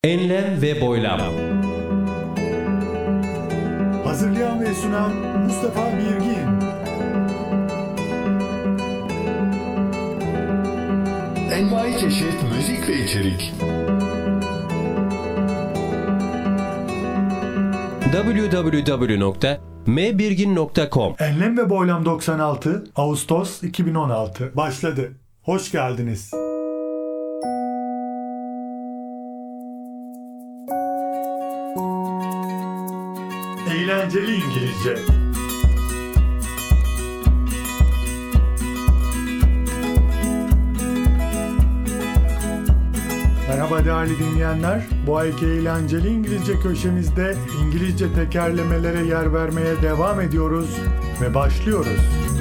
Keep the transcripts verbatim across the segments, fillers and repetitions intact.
Enlem ve boylam. Hazırlayan ve sunan Mustafa Birgin. Envai çeşit müzik ve içerik. double-u double-u double-u nokta m birgin nokta com Enlem ve Boylam doksan altı Ağustos iki bin on altı başladı. Hoş geldiniz. Eğlenceli İngilizce. Merhaba değerli dinleyenler. Bu ayki eğlenceli İngilizce köşemizde İngilizce tekerlemelere yer vermeye devam ediyoruz ve başlıyoruz.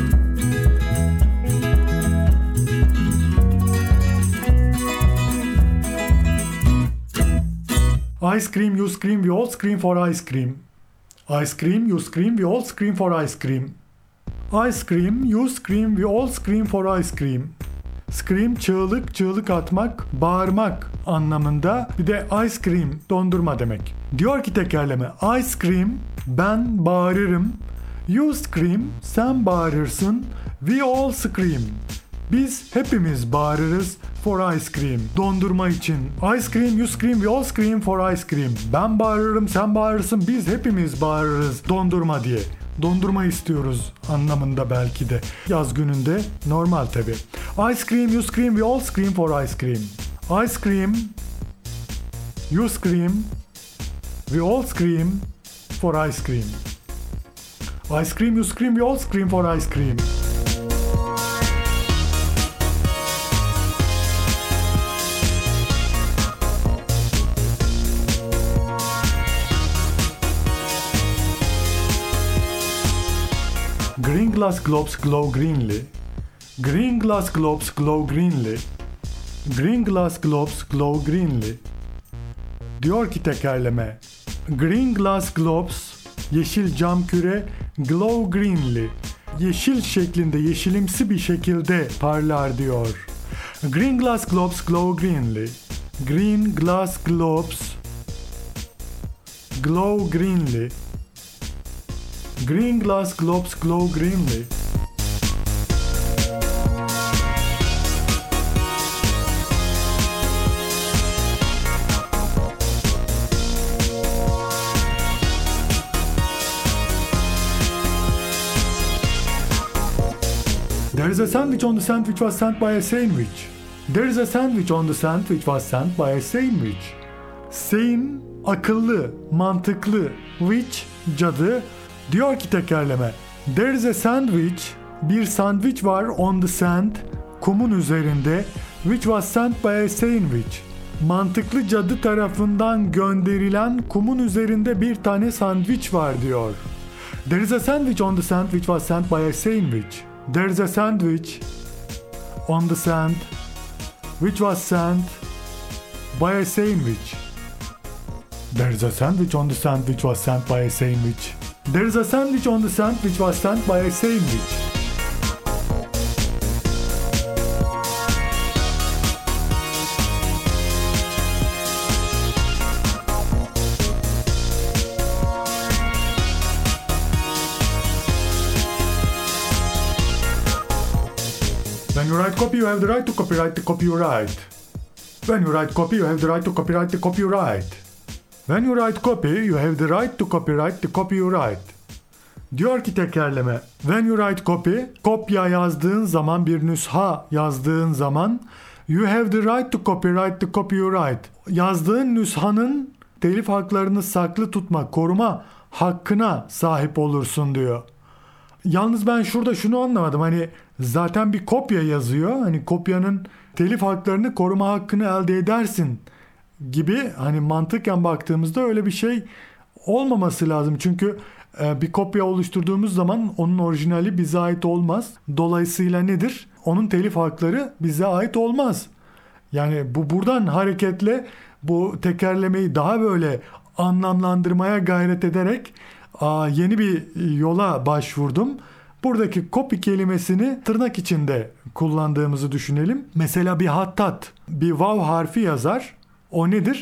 Ice cream, you scream, we all scream for ice cream. Ice cream, you scream, we all scream for ice cream. Ice cream, you scream, we all scream for ice cream. Scream, çığlık, çığlık atmak, bağırmak anlamında. Bir de ice cream, dondurma demek. Diyor ki tekerleme, ice cream, ben bağırırım. You scream, sen bağırırsın. We all scream. Biz hepimiz bağırırız for ice cream. Dondurma için. Ice cream, you scream, we all scream for ice cream. Ben bağırırım, sen bağırırsın, biz hepimiz bağırırız dondurma diye. Dondurma istiyoruz anlamında belki de. Yaz gününde normal tabi. Ice cream, you scream, we all scream for ice cream. Ice cream, you scream, we all scream for ice cream. Ice cream, you scream, we all scream for ice cream. Green glass globes glow greenly. Green glass globes glow greenly. Green glass globes glow greenly. Diyor ki tekerleme. Green glass globes, yeşil cam küre, glow greenly. Yeşil şeklinde, yeşilimsi bir şekilde parlar diyor. Green glass globes glow greenly. Green glass globes glow greenly. Green glass globes glow greenly. There is a sandwich on the sand which was sent by a sandwich. There is a sandwich on the sand which was sent by a sandwich. Sane, akıllı, mantıklı, which, cadı. Diyor ki tekerleme, there is a sandwich, bir sandviç var on the sand, kumun üzerinde, which was sent by a sandwich. Mantıklı cadı tarafından gönderilen kumun üzerinde bir tane sandviç var diyor. There is a sandwich on the sand which was sent by a sandwich. There is a sandwich on the sand which was sent by a sandwich. There is a sandwich on the sand which was sent by a sandwich. There is a sandwich on the sand which was sent by a sandwich. When you write copy, you have the right to copyright the copy you write. When you write copy, you have the right to copyright the copy you write. When you write copy, you have the right to copyright the copy you write. Diyor ki tekerleme, when you write copy, kopya yazdığın zaman, bir nüsha yazdığın zaman, you have the right to copyright the copy you write. Yazdığın nüshanın telif haklarını saklı tutma, koruma hakkına sahip olursun diyor. Yalnız ben şurada şunu anlamadım, hani zaten bir kopya yazıyor, hani kopyanın telif haklarını koruma hakkını elde edersin gibi, hani mantıken baktığımızda öyle bir şey olmaması lazım. Çünkü e, bir kopya oluşturduğumuz zaman onun orijinali bize ait olmaz. Dolayısıyla nedir? Onun telif hakları bize ait olmaz. Yani bu buradan hareketle bu tekerlemeyi daha böyle anlamlandırmaya gayret ederek a, yeni bir yola başvurdum. Buradaki copy kelimesini tırnak içinde kullandığımızı düşünelim. Mesela bir hattat bir vav harfi yazar. O nedir?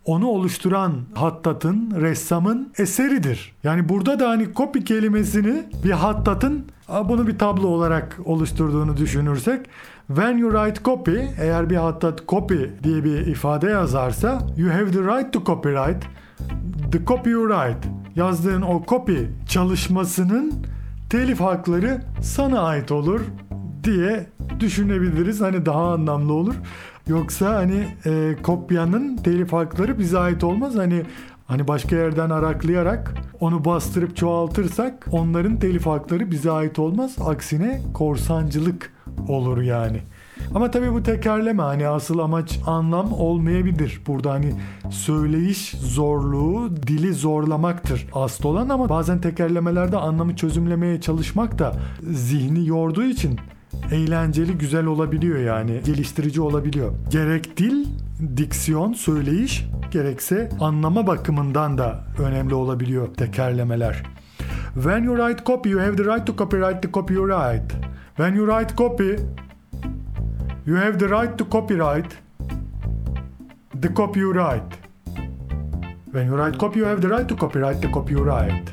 onu oluşturan hattatın, ressamın eseridir. Yani burada da hani copy kelimesini bir hattatın bunu bir tablo olarak oluşturduğunu düşünürsek, when you write copy, eğer bir hattat copy diye bir ifade yazarsa, you have the right to copyright the copy you write. Yazdığın o copy çalışmasının telif hakları sana ait olur diye düşünebiliriz. Hani daha anlamlı olur. Yoksa hani e, kopyanın telif hakları bize ait olmaz. Hani hani başka yerden araklayarak onu bastırıp çoğaltırsak onların telif hakları bize ait olmaz. Aksine korsancılık olur yani. Ama tabii bu tekerleme, hani asıl amaç anlam olmayabilir. Burada hani söyleyiş zorluğu, dili zorlamaktır asıl olan, ama bazen tekerlemelerde anlamı çözümlemeye çalışmak da zihni yorduğu için eğlenceli, güzel olabiliyor yani. Geliştirici olabiliyor. Gerek dil, diksiyon, söyleyiş, gerekse anlama bakımından da önemli olabiliyor tekerlemeler. When you write copy, you have the right to copyright the copy you write. When you write copy, you have the right to copyright the copy you write. When you write copy, you have the right to copyright the copy you write.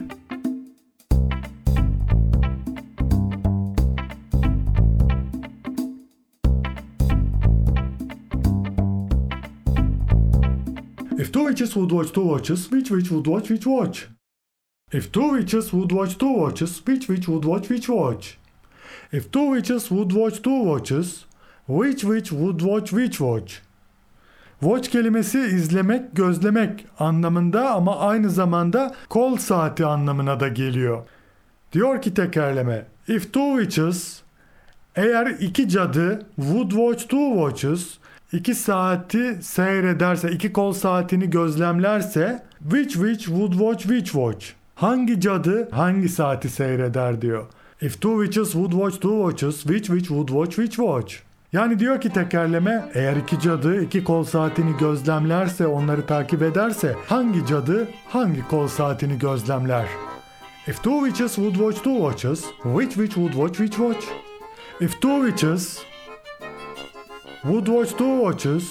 If two witches would watch two watches, which witch would watch which watch? If two witches would watch two watches, which witch would watch which watch? If two witches would watch two watches, which witch would watch which watch? Watch kelimesi izlemek, gözlemek anlamında, ama aynı zamanda kol saati anlamına da geliyor. Diyor ki tekerleme, if two witches, eğer iki cadı, would watch two watches, iki saati seyrederse, iki kol saatini gözlemlerse, which witch would watch which watch? Hangi cadı hangi saati seyreder diyor. If two witches would watch two watches, which witch would watch which watch? Yani diyor ki tekerleme, eğer iki cadı iki kol saatini gözlemlerse, onları takip ederse, hangi cadı hangi kol saatini gözlemler? If two witches would watch two watches, which witch would watch which watch? If two witches would watch two watches,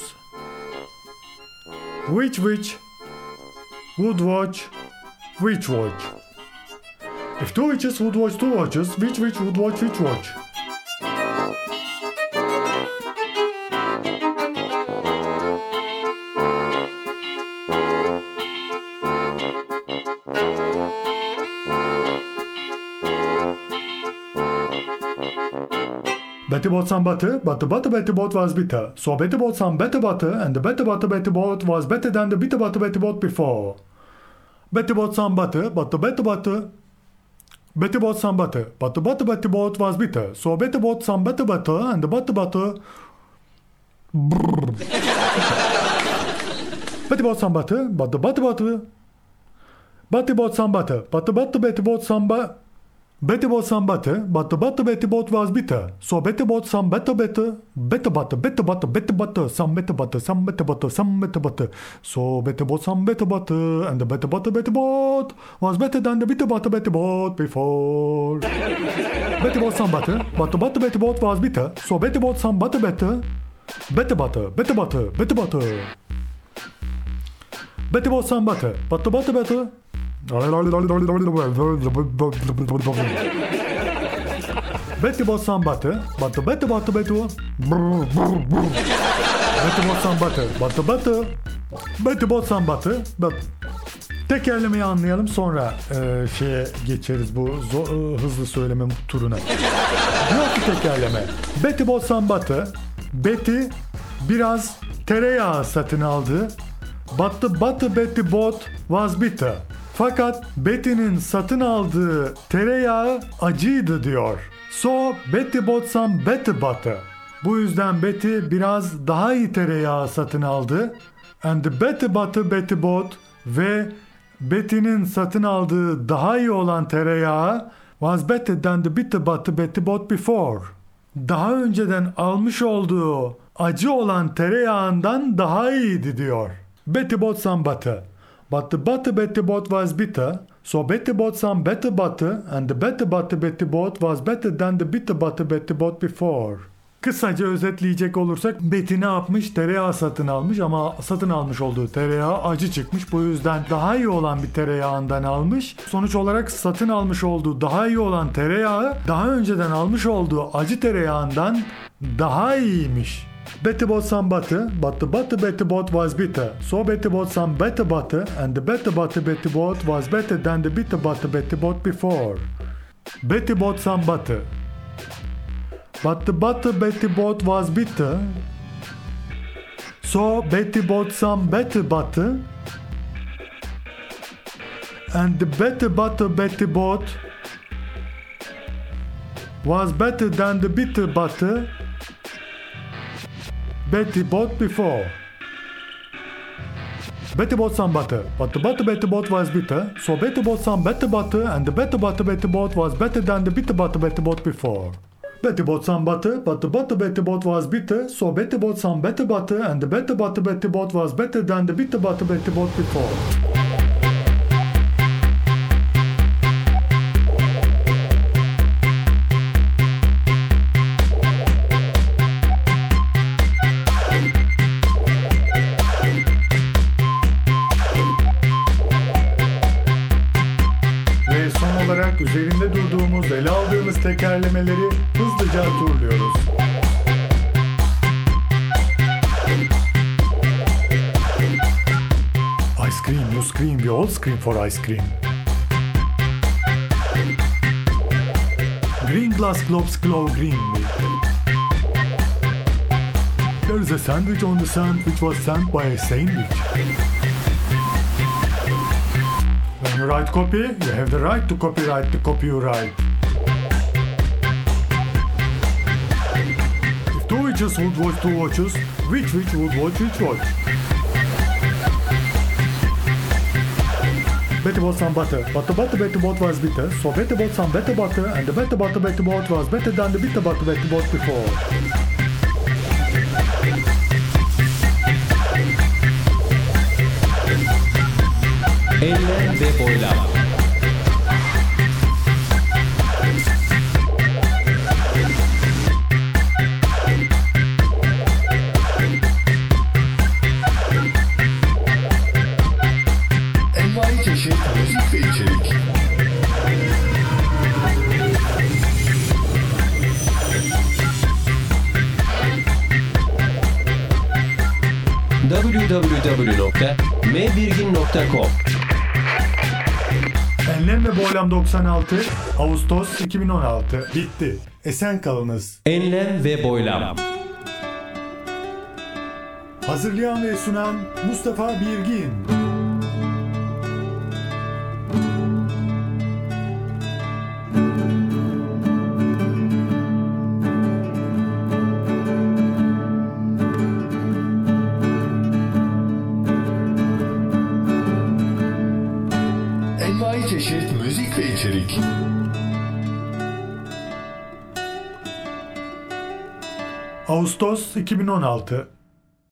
which witch would watch which watch? If two witches would watch two watches, which witch would watch which watch? Betty bought some butter, but the butter Betty bought was bitter. So Betty bought some better butter, and the better butter Betty bought was better than the bitter butter Betty bought before. Betty bought some butter, but the better butter... Betty bought some butter, but the butter Betty bought was bitter. So Betty bought some better butter, and the butter butter... Betty bought some butter, but the butter butter... Betty bought some butter, but the butter Betty bought some butter... Betty bought some butter, but the butter Betty bought was bitter. So Betty bought some better butter, better butter, better butter, better butter, some better butter, some better butter, some better butter. So Betty bought some better butter, and the better butter Betty bought was better than the bitter butter Betty bought before. Betty bought some butter, but the butter Betty bought was bitter. So Betty bought some butter better, better butter, better butter, better butter. Betty bought some butter, but the butter better... Betty bought some butter, but the better butter Betty was... Betty bought some butter, but the butter... Betty bought some butter, but... Tekerlemeyi anlayalım, sonra e, şeye geçeriz, bu zo- hızlı söyleme turuna. Diyor ki tekerleme, Betty bought some butter, Betty biraz tereyağı satın aldı, but the butter Betty bought was bitter. Fakat Betty'nin satın aldığı tereyağı acıydı diyor. So Betty bought some better butter. Bu yüzden Betty biraz daha iyi tereyağı satın aldı. And the better butter Betty bought, ve Betty'nin satın aldığı daha iyi olan tereyağı was better than the bitter butter Betty bought before. Daha önceden almış olduğu acı olan tereyağından daha iyiydi diyor. Betty bought some butter. But the butter Betty bought was bitter, so Betty bought some better butter, and the better butter Betty bought was better than the bitter butter Betty bought before. Kısaca özetleyecek olursak Betty ne yapmış? Tereyağı satın almış ama satın almış olduğu tereyağı acı çıkmış. Bu yüzden daha iyi olan bir tereyağından almış. Sonuç olarak satın almış olduğu daha iyi olan tereyağı daha önceden almış olduğu acı tereyağından daha iyiymiş. Betty bought some butter, but the butter Betty bought was bitter. So Betty bought some better butter, and the better butter Betty bought was better than the bitter butter Betty bought before. Betty bought some butter. But the butter Betty bought was bitter. So Betty bought some better butter. And the better butter Betty bought was better than the bitter butter Betty bought before. Betty bought some butter, but the butter Betty bought was bitter. So Betty bought some better butter, and the better butter Betty bought was better than the bitter butter Betty bought before. Betty bought some butter, but the butter Betty bought was bitter. So Betty bought some better butter, and the better butter Betty bought was better than the bitter butter Betty bought before. Ve son olarak üzerinde durduğumuz, ele aldığımız tekerlemeleri hızlıca turluyoruz. Ice cream, you scream, we all scream for ice cream. Green glass globes glow greenly. There is a sandwich on the sand which was sent by a sandwich. When you write copy, you have the right to copyright the copy you write. If two witches would watch two watches, which witch would watch which watch? Betty bought some butter, but the butter Betty bought was bitter, so Betty bought some better butter, and the better butter Betty bought was better than the bitter butter Betty bought before. Enlem ve boylam. Envai çeşit müzik ve içerik. double-u double-u double-u nokta mebirgin nokta com Enlem ve Boylam doksan altı, Ağustos iki bin on altı. Bitti. Esen kalınız. Enlem ve boylam. Hazırlayan ve sunan Mustafa Birgin. Envai çeşit müzik ve içerik. Ağustos iki bin on altı.